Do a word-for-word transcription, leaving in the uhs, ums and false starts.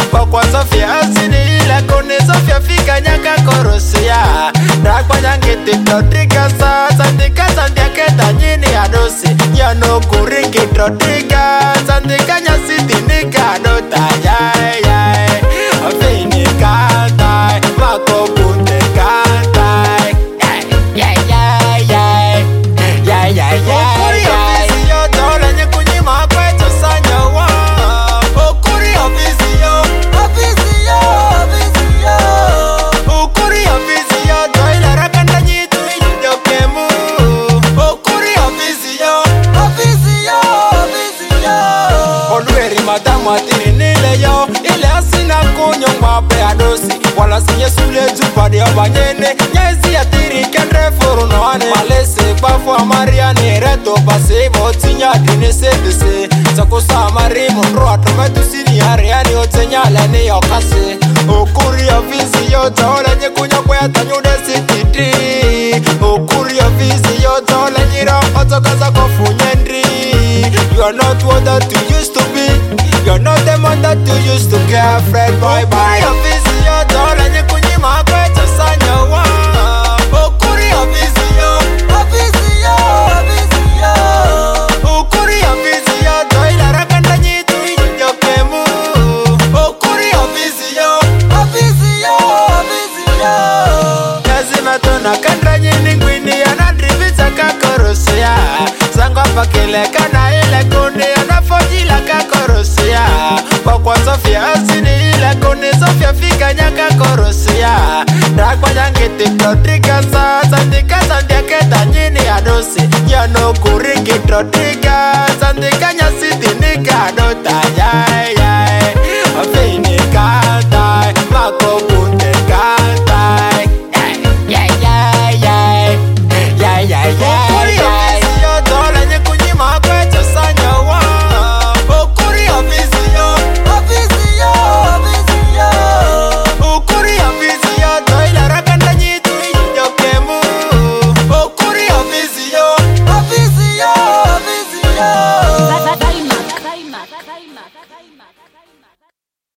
Kwa kwa Sofia asini ila kone Sofia fika nyaka korosia. Rakwa nyangete totrika sa sandika sandiake tanyini adosi. Nyano kuringi totrika sandika nyasiti nika adota. Yay yay Afini kantai Mako bunte kantai. Yay yay yay Yay yay yay yay Yotola nyekunyima kweto sanyawa. Okuri ofisio Ofisio Ofisio Okuri ofisio Toila rakanda nyitu yidokemu. Okuri ofisio Ofisio Ofisio Olueri madamu atini nile yo. Ile asina kunyo mwape adosi. Wala sinye sule tupade obanyene. Nyezi atiri kendre furu noane. Malese kwa Mariani reto pase botinya dine sedese. Zakusa marimu nro atometu sini ariani otenyale ni yokase. Okuri ofisi yote ole nyekunya kwa tanyude sititi. Okuri ofisi yote ole nyira otokaza kofunyendri. You are not what that you used to be. You are not the man that you used to care. Fred boy bye. Okuri ofisi yote ole nyekunyima kwa tasanyawa. Okuri ofisi yote Ofisio, ofisio Okuri ofisio Toila rakanda nyitu yidokemu. Okuri ofisio Ofisio, ofisio Yazima tona kanda nyini ngwini anadribita kakorosia. Zangwa pakile kana ile kundi anafojila kakorosia. Kwa kwa Sofia asini ile kundi Sofia fika nyaka korosia. Rakwa nyangete totrika sa sandika sandiake tanyini adosi. Nyano kuringi totrika sandika